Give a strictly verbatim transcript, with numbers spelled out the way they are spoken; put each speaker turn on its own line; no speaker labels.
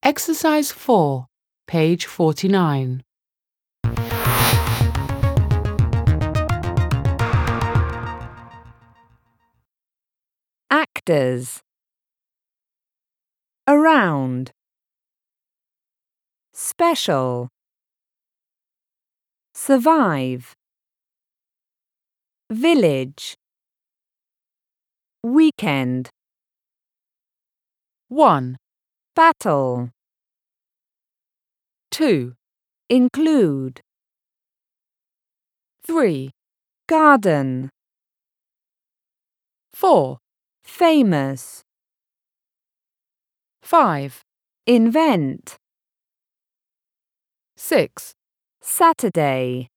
Exercise four, page forty-nine.
Actors. Around. Special. Survive. Village. Weekend.
one,
Battle.
two,
Include.
three,
Garden.
four,
Famous.
five,
Invent.
six.
Saturday.